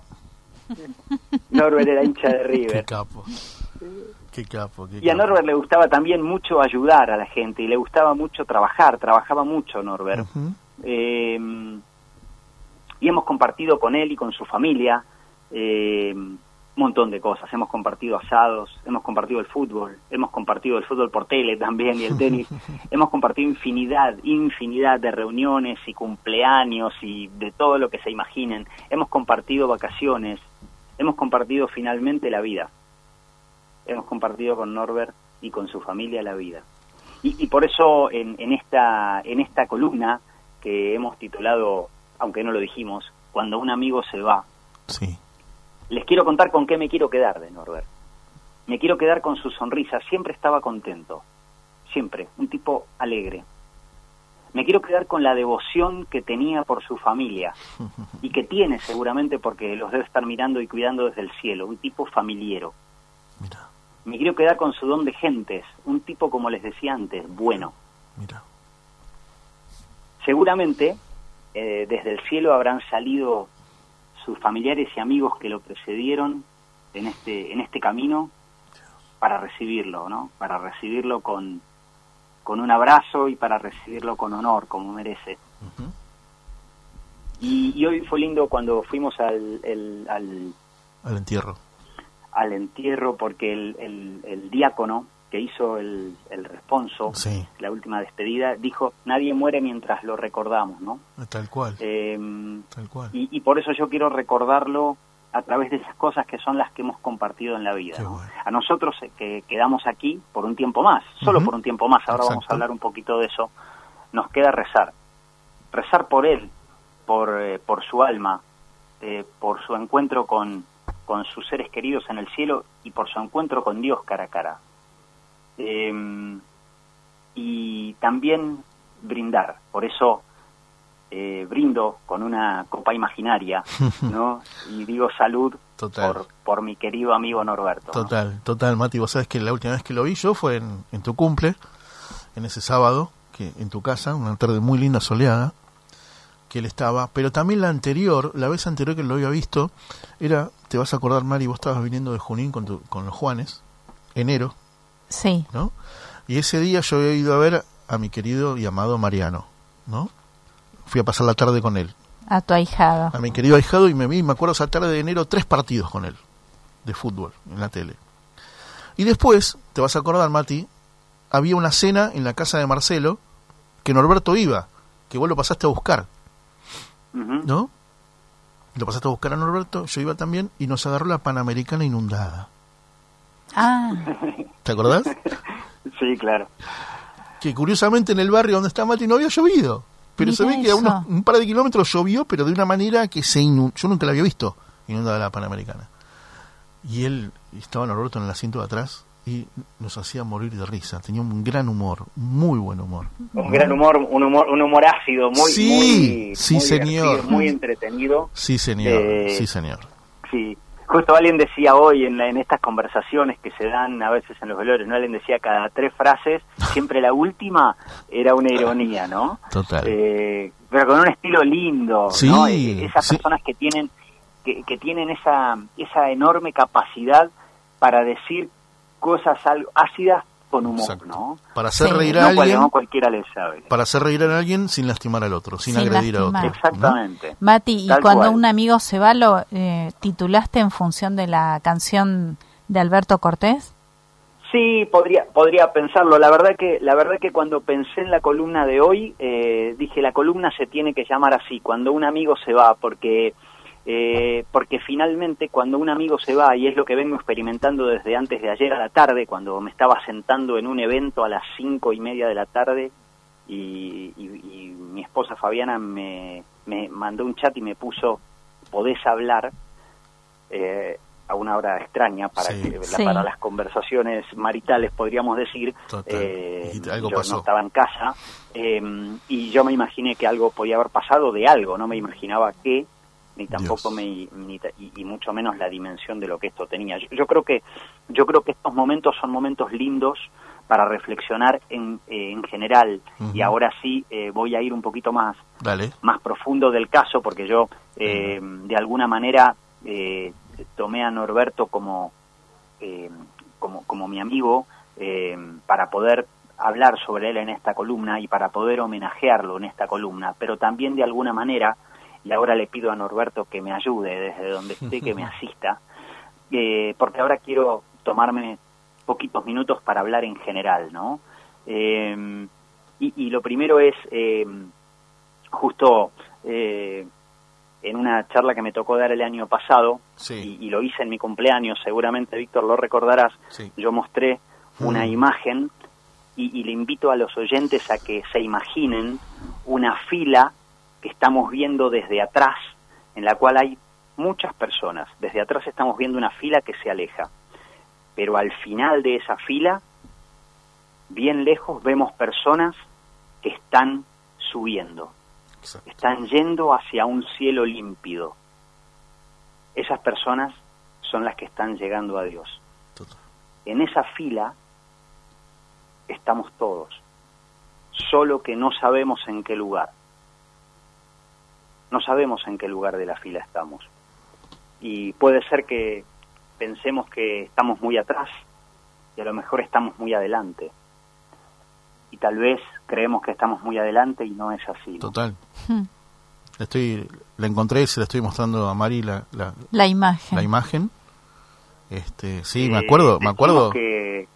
Norbert era hincha de River. Qué capo. Qué capo. Qué y a capo. Norbert le gustaba también mucho ayudar a la gente y le gustaba mucho trabajar, trabajaba mucho Norbert. Uh-huh. Eh, y hemos compartido con él y con su familia eh, un montón de cosas. Hemos compartido asados, hemos compartido el fútbol, hemos compartido el fútbol por tele también y el tenis. Hemos compartido infinidad, infinidad de reuniones y cumpleaños y de todo lo que se imaginen. Hemos compartido vacaciones, hemos compartido finalmente la vida. Hemos compartido con Norbert y con su familia la vida. Y, y por eso en, en esta en esta columna que hemos titulado, aunque no lo dijimos, Cuando un amigo se va, sí, les quiero contar con qué me quiero quedar de Norbert. Me quiero quedar con su sonrisa. Siempre estaba contento, siempre, un tipo alegre. Me quiero quedar con la devoción que tenía por su familia y que tiene seguramente porque los debe estar mirando y cuidando desde el cielo, un tipo familiero. Mira. Me quiero quedar con su don de gentes, un tipo, como les decía antes, bueno. Mira. Seguramente eh, desde el cielo habrán salido sus familiares y amigos que lo precedieron en este en este camino para recibirlo, ¿no? Para recibirlo con con un abrazo y para recibirlo con honor, como merece. Uh-huh. Y, y hoy fue lindo cuando fuimos al el, al, al entierro. al entierro porque el, el, el diácono que hizo el, el responso, sí, la última despedida, dijo, nadie muere mientras lo recordamos, ¿no? Tal cual. Eh, Tal cual. Y, y por eso yo quiero recordarlo a través de esas cosas que son las que hemos compartido en la vida, ¿no? Bueno. A nosotros eh, que quedamos aquí por un tiempo más, solo uh-huh. por un tiempo más, ahora Exacto. vamos a hablar un poquito de eso, nos queda rezar. Rezar por él, por, eh, por su alma, eh, por su encuentro con... con sus seres queridos en el cielo y por su encuentro con Dios cara a cara. Eh, y también brindar, por eso eh, brindo con una copa imaginaria, ¿no? Y digo salud por, por mi querido amigo Norberto. Total, ¿no? total, Mati, vos sabés que la última vez que lo vi yo fue en, en tu cumple, en ese sábado, que en tu casa, una tarde muy linda, soleada, que él estaba, pero también la anterior, la vez anterior que lo había visto, era, te vas a acordar, Mari, vos estabas viniendo de Junín con, tu, con los Juanes, enero, sí, ¿no? Y ese día yo había ido a ver a mi querido y amado Mariano, ¿no? Fui a pasar la tarde con él. A tu ahijado. A mi querido ahijado, y me vi, me acuerdo esa tarde de enero, tres partidos con él, de fútbol, en la tele. Y después, te vas a acordar, Mati, había una cena en la casa de Marcelo, que Norberto iba, que vos lo pasaste a buscar. ¿No? Lo pasaste a buscar a Norberto, yo iba también, y nos agarró la Panamericana inundada. Ah. ¿Te acordás? Sí, claro. Que curiosamente en el barrio donde está Mati no había llovido, pero Mira se ve que a unos, un par de kilómetros llovió, pero de una manera que se inundó. Yo nunca la había visto inundada la Panamericana. Y él, estaba Norberto en el asiento de atrás, y nos hacía morir de risa. Tenía un gran humor, muy buen humor. Un gran humor, un humor, un humor ácido, muy, sí, muy, sí, muy señor, muy entretenido. Sí, señor, eh, sí, señor. Sí, justo alguien decía hoy en, la, en estas conversaciones que se dan a veces en los velorios, ¿no? Alguien decía cada tres frases, siempre la última era una ironía, ¿no? Total. Eh, pero con un estilo lindo, Sí, ¿no? Esas sí. personas que tienen que, que tienen esa esa enorme capacidad para decir cosas algo ácidas con humor, Exacto. ¿no? Para hacer Sí. reír a No, cual- alguien, no cualquiera le sabe. para hacer reír a alguien sin lastimar al otro, sin, Sin agredir lastimar. a otro. Exactamente. Mati, y Tal cuando cual. un amigo se va, ¿lo eh, titulaste en función de la canción de Alberto Cortés? Sí, podría podría pensarlo. La verdad que la verdad que cuando pensé en la columna de hoy, eh, dije la columna se tiene que llamar así, cuando un amigo se va, porque eh, porque finalmente cuando un amigo se va, y es lo que vengo experimentando desde antes de ayer a la tarde, cuando me estaba sentando en un evento a las cinco y media de la tarde y, y, y mi esposa Fabiana me, me mandó un chat y me puso podés hablar. Eh, a una hora extraña para Sí. que la- Sí. para las conversaciones maritales, podríamos decir. Total. eh, Y algo yo pasó. no estaba en casa eh, y yo me imaginé que algo podía haber pasado de algo, no me imaginaba qué, ni tampoco Dios. me ni ta- y, y mucho menos la dimensión de lo que esto tenía. Yo, yo creo que yo creo que estos momentos son momentos lindos para reflexionar en, eh, en general. Ujú. Y ahora sí eh, voy a ir un poquito más Dale. más profundo del caso, porque yo eh, de alguna manera eh, tomé a Norberto como eh, como, como mi amigo eh, para poder hablar sobre él en esta columna y para poder homenajearlo en esta columna, pero también de alguna manera, y ahora le pido a Norberto que me ayude desde donde esté, que me asista, eh, porque ahora quiero tomarme poquitos minutos para hablar en general, ¿no? Eh, y, y lo primero es eh, justo eh, en una charla que me tocó dar el año pasado, Sí. y, y lo hice en mi cumpleaños, seguramente Víctor lo recordarás, Sí. yo mostré una Mm. imagen y, y le invito a los oyentes a que se imaginen una fila que estamos viendo desde atrás, en la cual hay muchas personas. Desde atrás estamos viendo una fila que se aleja, pero al final de esa fila, bien lejos, vemos personas que están subiendo. Exacto. Están yendo hacia un cielo límpido. Esas personas son las que están llegando a Dios. Total. En esa fila estamos todos, solo que no sabemos en qué lugar. No sabemos en qué lugar de la fila estamos. Y puede ser que pensemos que estamos muy atrás y a lo mejor estamos muy adelante. Y tal vez creemos que estamos muy adelante y no es así, ¿no? Total. Hmm. Estoy, la encontré, se la estoy mostrando a Mari la, la, La imagen. la imagen. Este, sí, Eh, me acuerdo, me decimos acuerdo. que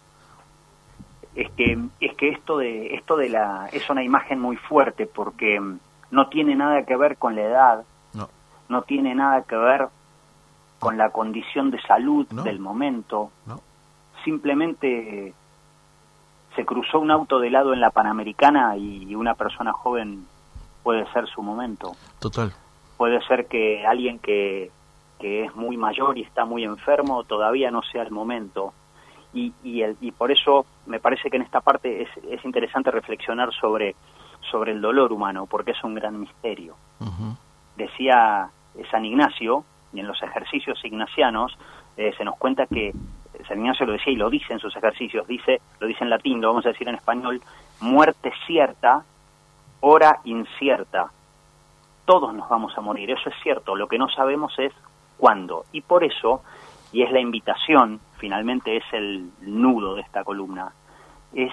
es que es que esto de esto de la es una imagen muy fuerte porque mm, no tiene nada que ver con la edad, No, no tiene nada que ver con la condición de salud No. del momento. no, Simplemente se cruzó un auto de lado en la Panamericana y una persona joven puede ser su momento. total. Puede ser que alguien que, que es muy mayor y está muy enfermo todavía no sea el momento. Y, y, el, y por eso me parece que en esta parte es, es interesante reflexionar sobre, sobre el dolor humano, porque es un gran misterio. Ujú. Decía San Ignacio, y en los ejercicios ignacianos eh, se nos cuenta que San Ignacio lo decía y lo dice en sus ejercicios, dice, lo dice en latín, lo vamos a decir en español: muerte cierta, hora incierta. Todos nos vamos a morir, eso es cierto, lo que no sabemos es cuándo. Y por eso, y es la invitación, finalmente es el nudo de esta columna, es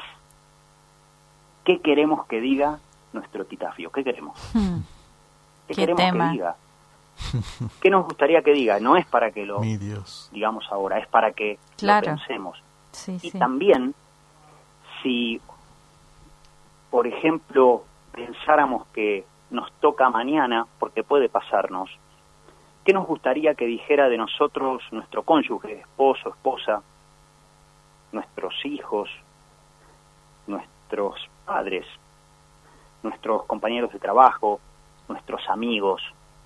¿qué queremos que diga nuestro epitafio? ¿Qué queremos? Hmm. ¿Qué, Qué queremos tema. que diga? ¿Qué nos gustaría que diga? No es para que lo Mi Dios. digamos ahora, es para que Claro. lo pensemos. Sí, Y sí. también, si, por ejemplo, pensáramos que nos toca mañana, porque puede pasarnos, ¿qué nos gustaría que dijera de nosotros nuestro cónyuge, esposo, esposa, nuestros hijos, nuestros padres, nuestros compañeros de trabajo, nuestros amigos?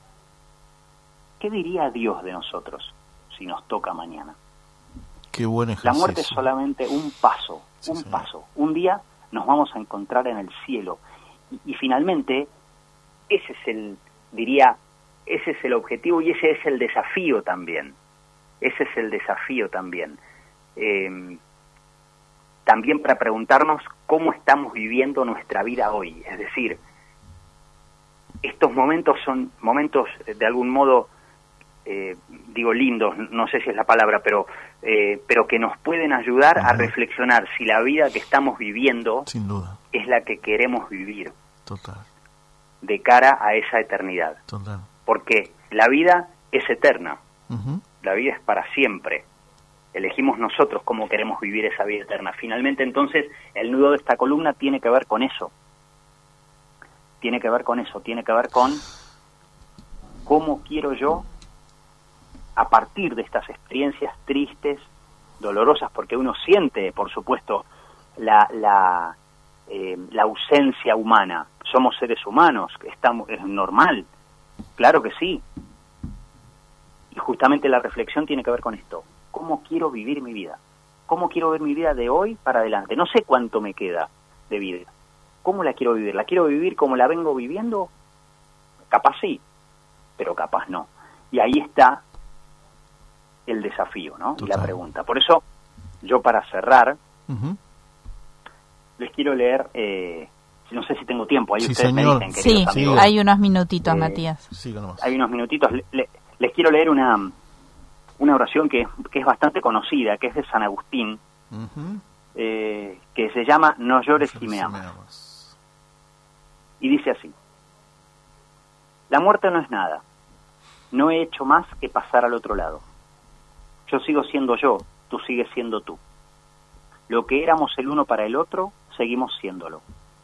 ¿Qué diría Dios de nosotros si nos toca mañana? Qué buen La ejercicio. muerte es solamente un paso, Sí, un señor. paso. Un día nos vamos a encontrar en el cielo. Y, y finalmente, ese es el, diría, ese es el objetivo y ese es el desafío también. Ese es el desafío también. Eh, también para preguntarnos cómo estamos viviendo nuestra vida hoy. Es decir, estos momentos son momentos de algún modo, eh, digo lindos, no sé si es la palabra, pero eh, pero que nos pueden ayudar uh-huh. a reflexionar si la vida que estamos viviendo sin duda es la que queremos vivir. Total. De cara a esa eternidad. Total. Porque la vida es eterna. Uh-huh. La vida es para siempre. Elegimos nosotros cómo queremos vivir esa vida eterna. Finalmente, entonces, el nudo de esta columna tiene que ver con eso. Tiene que ver con eso. Tiene que ver con cómo quiero yo, a partir de estas experiencias tristes, dolorosas, porque uno siente, por supuesto, la, la, eh, la ausencia humana. Somos seres humanos, estamos, es normal. Claro que sí. Y justamente la reflexión tiene que ver con esto. ¿Cómo quiero vivir mi vida? ¿Cómo quiero ver mi vida de hoy para adelante? No sé cuánto me queda de vida. ¿Cómo la quiero vivir? ¿La quiero vivir como la vengo viviendo? Capaz sí, pero capaz no. Y ahí está el desafío, ¿no? Y la pregunta. Por eso, yo para cerrar, uh-huh. les quiero leer... Eh, no sé si tengo tiempo, ahí sí, ustedes señor. me dicen, queridos sí, amigos. Hay unos minutitos, eh, Matías. Sí, hay unos minutitos. Le, le, les quiero leer una una oración que, que es bastante conocida, que es de San Agustín, uh-huh. eh, que se llama No llores si me amas. me amas. Y dice así: la muerte no es nada. No he hecho más que pasar al otro lado. Yo sigo siendo yo, tú sigues siendo tú. Lo que éramos el uno para el otro, seguimos siéndolo.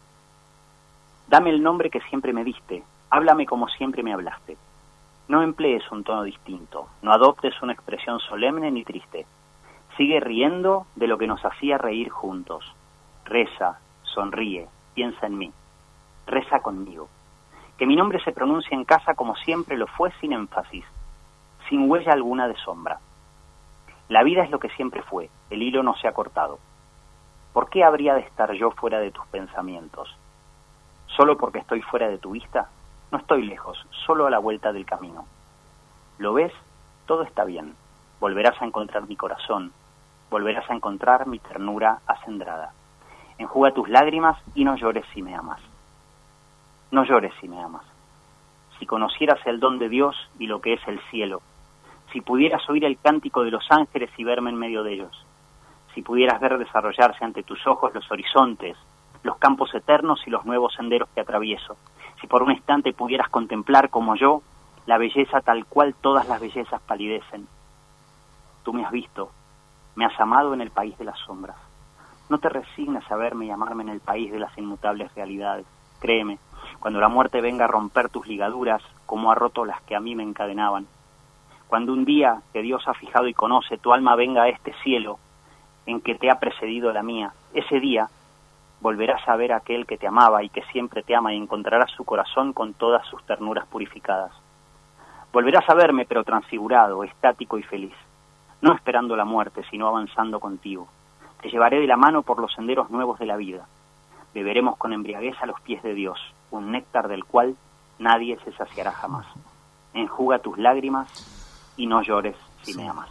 Dame el nombre que siempre me diste, háblame como siempre me hablaste. No emplees un tono distinto, no adoptes una expresión solemne ni triste. Sigue riendo de lo que nos hacía reír juntos. Reza, sonríe, piensa en mí. Reza conmigo. Que mi nombre se pronuncie en casa como siempre lo fue, sin énfasis, sin huella alguna de sombra. La vida es lo que siempre fue, el hilo no se ha cortado. ¿Por qué habría de estar yo fuera de tus pensamientos? ¿Solo porque estoy fuera de tu vista? No estoy lejos, solo a la vuelta del camino. ¿Lo ves? Todo está bien. Volverás a encontrar mi corazón. Volverás a encontrar mi ternura acendrada. Enjuga tus lágrimas y no llores si me amas. No llores si me amas. Si conocieras el don de Dios y lo que es el cielo. Si pudieras oír el cántico de los ángeles y verme en medio de ellos. Si pudieras ver desarrollarse ante tus ojos los horizontes, los campos eternos y los nuevos senderos que atravieso. Si por un instante pudieras contemplar como yo la belleza tal cual todas las bellezas palidecen. Tú me has visto, me has amado en el país de las sombras. No te resignas a verme y amarme en el país de las inmutables realidades. Créeme, cuando la muerte venga a romper tus ligaduras, como ha roto las que a mí me encadenaban. Cuando un día que Dios ha fijado y conoce, tu alma venga a este cielo en que te ha precedido la mía, ese día volverás a ver a aquel que te amaba y que siempre te ama y encontrarás su corazón con todas sus ternuras purificadas. Volverás a verme pero transfigurado, estático y feliz, no esperando la muerte, sino avanzando contigo. Te llevaré de la mano por los senderos nuevos de la vida. Beberemos con embriaguez a los pies de Dios, un néctar del cual nadie se saciará jamás. Enjuga tus lágrimas y no llores si sí. me amas.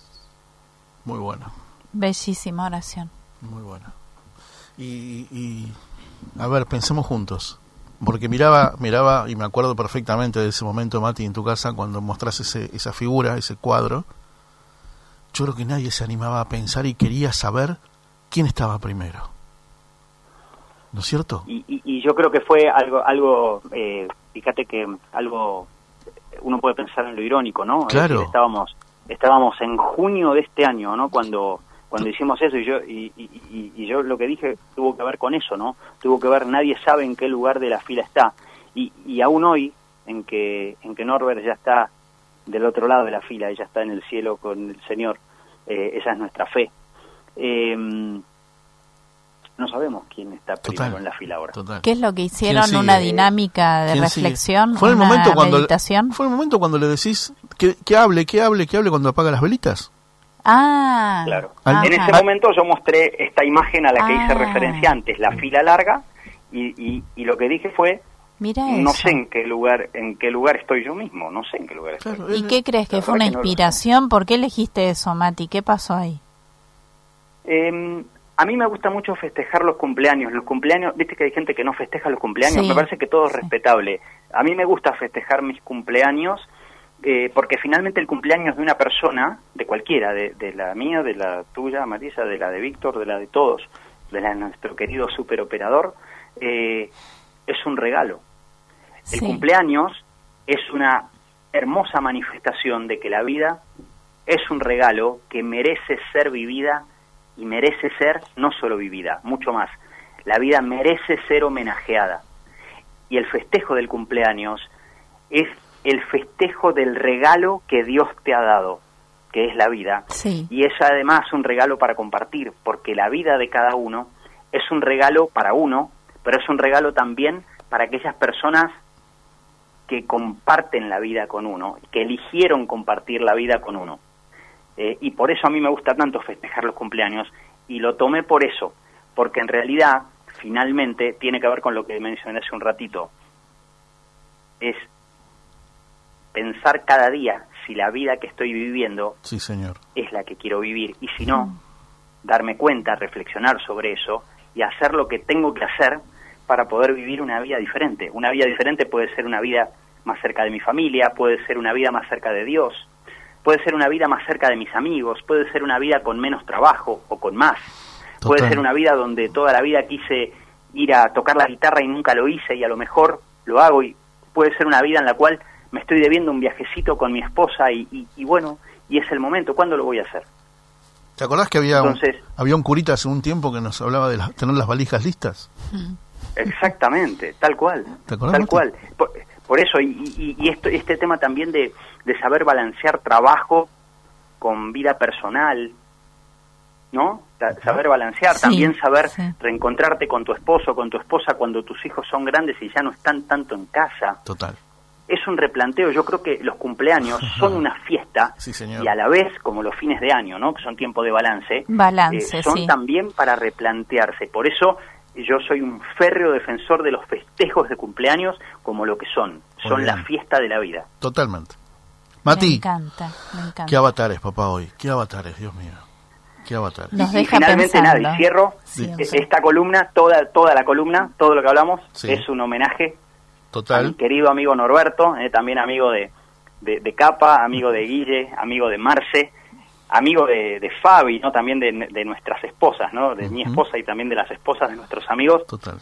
Muy bueno. Bellísima oración. Muy buena. Y, y a ver, pensemos juntos, porque miraba miraba y me acuerdo perfectamente de ese momento, Mati, en tu casa, cuando mostrás ese, esa figura, ese cuadro. Yo creo que nadie se animaba a pensar y quería saber quién estaba primero, ¿no es cierto? Y, y, y yo creo que fue algo, algo eh, fíjate que algo, uno puede pensar en lo irónico, ¿no? Claro. Es decir, estábamos, estábamos en junio de este año, ¿no? Cuando... Cuando hicimos eso, y yo y, y, y yo lo que dije tuvo que ver con eso, ¿no? Tuvo que ver, nadie sabe en qué lugar de la fila está. Y, y aún hoy, en que en que Norbert ya está del otro lado de la fila, ella está en el cielo con el Señor, eh, esa es nuestra fe. Eh, no sabemos quién está primero total, en la fila ahora. Total. ¿Qué es lo que hicieron? ¿Una dinámica de reflexión? ¿Fue el una momento cuando meditación? ¿Fue el momento cuando le decís que, que hable, que hable, que hable cuando apaga las velitas? Ah, claro. Ajá. En ese momento yo mostré esta imagen a la que ah. hice referencia antes, la fila larga, y, y, y lo que dije fue, Mira no eso. sé en qué lugar en qué lugar estoy yo mismo, no sé en qué lugar estoy. Claro, ¿Y qué crees? ¿Que La fue una verdad que no lo sé. inspiración? ¿Por qué elegiste eso, Mati? ¿Qué pasó ahí? Eh, a mí me gusta mucho festejar los cumpleaños. Los cumpleaños, viste que hay gente que no festeja los cumpleaños, Sí, me parece que todo es sí. respetable. A mí me gusta festejar mis cumpleaños eh, porque finalmente el cumpleaños de una persona, de cualquiera, de, de la mía, de la tuya, Marisa, de la de Víctor, de la de todos, de la de nuestro querido superoperador, eh, es un regalo. El Sí. cumpleaños es una hermosa manifestación de que la vida es un regalo que merece ser vivida y merece ser no solo vivida, mucho más. La vida merece ser homenajeada. Y el festejo del cumpleaños es el festejo del regalo que Dios te ha dado, que es la vida. Sí. Y es además un regalo para compartir, porque la vida de cada uno es un regalo para uno, pero es un regalo también para aquellas personas que comparten la vida con uno, que eligieron compartir la vida con uno. Eh, y por eso a mí me gusta tanto festejar los cumpleaños, y lo tomé por eso, porque en realidad, finalmente, tiene que ver con lo que mencioné hace un ratito, es pensar cada día si la vida que estoy viviendo Sí, señor. es la que quiero vivir, y si no, darme cuenta, reflexionar sobre eso, y hacer lo que tengo que hacer para poder vivir una vida diferente. Una vida diferente puede ser una vida más cerca de mi familia, puede ser una vida más cerca de Dios, puede ser una vida más cerca de mis amigos, puede ser una vida con menos trabajo o con más, puede Total. ser una vida donde toda la vida quise ir a tocar la guitarra y nunca lo hice y a lo mejor lo hago, y puede ser una vida en la cual me estoy debiendo un viajecito con mi esposa y, y, y bueno, y es el momento, ¿cuándo lo voy a hacer? ¿Te acordás que había, Entonces- un, había un curita hace un tiempo que nos hablaba de las- tener las valijas listas? Exactamente, tal cual, ¿Te acordás, tal Mati? cual. Por, por eso, y, y, y esto, este tema también de, de saber balancear trabajo con vida personal, ¿no? Ta- Saber balancear, Sí, también saber sí. reencontrarte con tu esposo, con tu esposa cuando tus hijos son grandes y ya no están tanto en casa. Total. Es un replanteo. Yo creo que los cumpleaños son una fiesta, Sí, señor. y a la vez, como los fines de año, ¿no? Que son tiempo de balance, Balance, eh, son sí. también para replantearse. Por eso yo soy un férreo defensor de los festejos de cumpleaños como lo que son. Muy Son la bien. fiesta de la vida. Totalmente. Me Mati, encanta, me encanta. qué avatares, papá, hoy. Qué avatares, Dios mío. Qué avatares. Nos y deja finalmente, pensando. nada, y cierro Siempre. eh, esta columna, toda toda la columna, todo lo que hablamos, Sí. es un homenaje a mi Total. querido amigo Norberto, eh, también amigo de, de, de Capa, amigo de Guille, amigo de Marce, amigo de, de Fabi, ¿no? También de, de nuestras esposas, ¿no? De mi Ujú. esposa y también de las esposas de nuestros amigos, Total.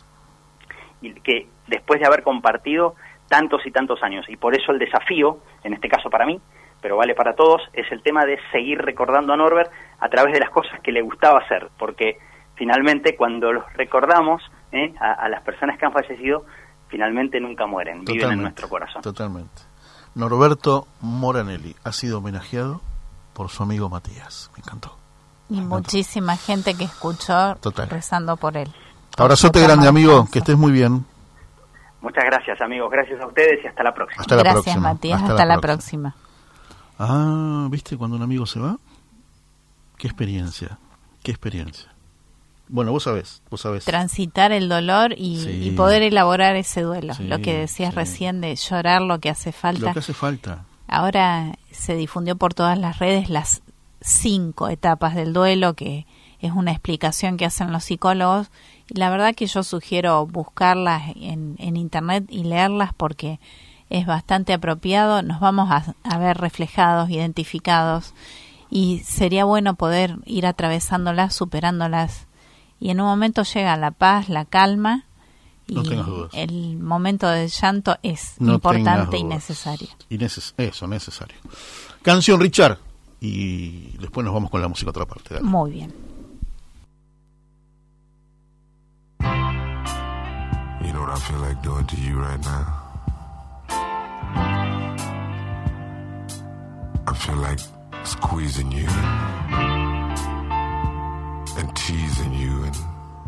y que después de haber compartido tantos y tantos años, y por eso el desafío, en este caso para mí, pero vale para todos, es el tema de seguir recordando a Norbert a través de las cosas que le gustaba hacer, porque finalmente cuando los recordamos, ¿eh? a, a las personas que han fallecido, finalmente nunca mueren, viven en Totalmente. nuestro corazón. Totalmente. Norberto Moranelli ha sido homenajeado por su amigo Matías. Me encantó. Y muchísima gente que escuchó Total. rezando por él. Abrazote Por su grande, amigo. descanso. Que estés muy bien. Muchas gracias, amigos. Gracias a ustedes y hasta la próxima. Hasta la Gracias, próxima. Matías. Hasta, la próxima. Ah, ¿viste cuando un amigo se va? Qué experiencia. Qué experiencia. Bueno, vos sabés, vos sabés. Transitar el dolor y, Sí. y poder elaborar ese duelo. Sí, lo que decías sí. recién de llorar lo que hace falta. Lo que hace falta. Ahora se difundió por todas las redes las cinco etapas del duelo, que es una explicación que hacen los psicólogos. Y la verdad que yo sugiero buscarlas en, en internet y leerlas porque es bastante apropiado. Nos vamos a, a ver reflejados, identificados, y sería bueno poder ir atravesándolas, superándolas. Y en un momento llega la paz, la calma, y No tengas dudas. el momento del llanto es No importante tengas y dudas. necesario. Y neces- eso, necesario. Canción, Richard. Y después nos vamos con la música a otra parte. Dale. Muy bien. You know what I feel like doing to you right now? I feel like squeezing you and teasing you and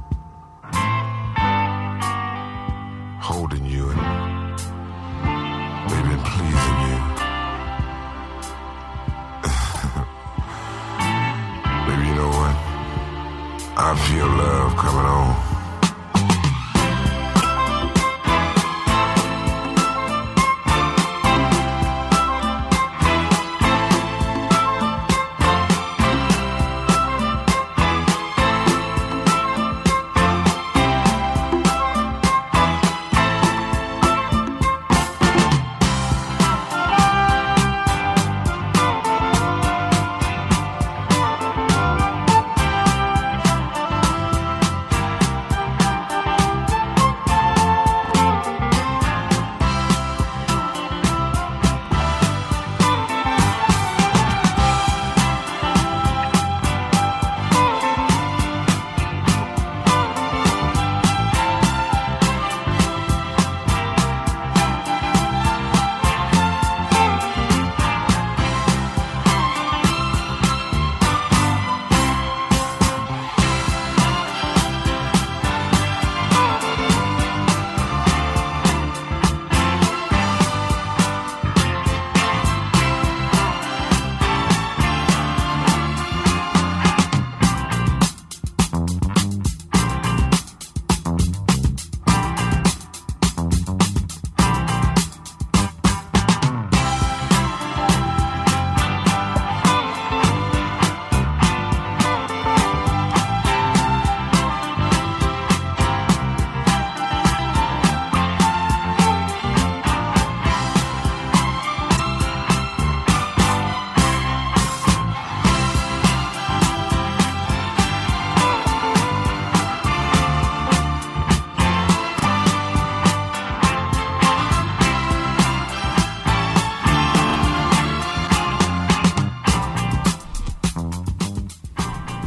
holding you and maybe and pleasing you. Baby, you know what? I feel love coming on.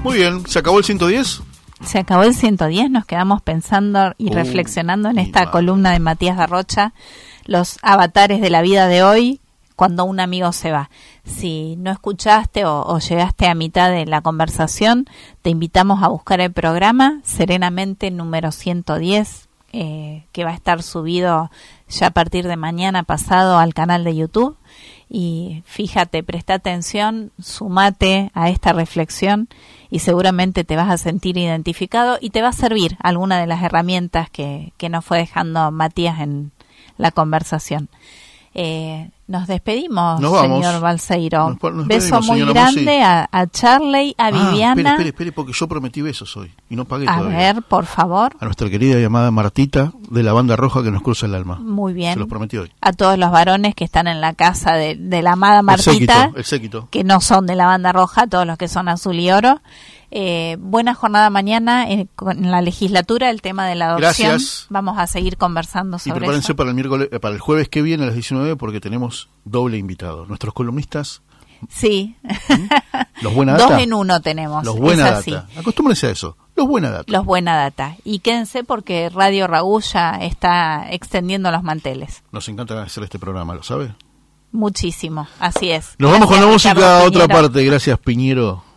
Muy bien, ¿se acabó el ciento diez? Se acabó el ciento diez, nos quedamos pensando y Uh, reflexionando en mi esta madre. columna de Matías Garrocha, los avatares de la vida de hoy cuando un amigo se va. Si no escuchaste o, o llegaste a mitad de la conversación, te invitamos a buscar el programa Serenamente número ciento diez, eh, que va a estar subido ya a partir de mañana pasado al canal de YouTube. Y fíjate, presta atención, sumate a esta reflexión y seguramente te vas a sentir identificado y te va a servir alguna de las herramientas que, que nos fue dejando Matías en la conversación. Eh, nos despedimos, Nos vamos. señor Balseiro. Nos- nos Beso despedimos, muy señora grande Mossi. a, a Charley, a Ah, Viviana. espere, espere, espere, porque yo prometí besos hoy y no pagué A todavía. ver, por favor. A nuestra querida llamada Martita de la banda roja que nos cruza el alma. Muy bien. Se los prometí hoy. A todos los varones que están en la casa de, de la amada El Martita, séquito, el séquito. que no son de la banda roja, todos los que son azul y oro. Eh, buena jornada mañana en, en la legislatura, el tema de la adopción. Gracias. Vamos a seguir conversando Y sobre prepárense eso. para el miércoles, eh, para el jueves que viene a las diecinueve porque tenemos doble invitado. Nuestros columnistas, Sí. los buena Dos data. en uno tenemos. Los buena es así. data. Acostúmbrense a eso. Los buena data. Los buena data. Y quédense porque Radio Raúl ya está extendiendo los manteles. Nos encanta hacer este programa, ¿lo sabe? Muchísimo. Así es. Nos vamos con la Gracias, música Ricardo a otra Piñero. parte. Gracias, Piñero.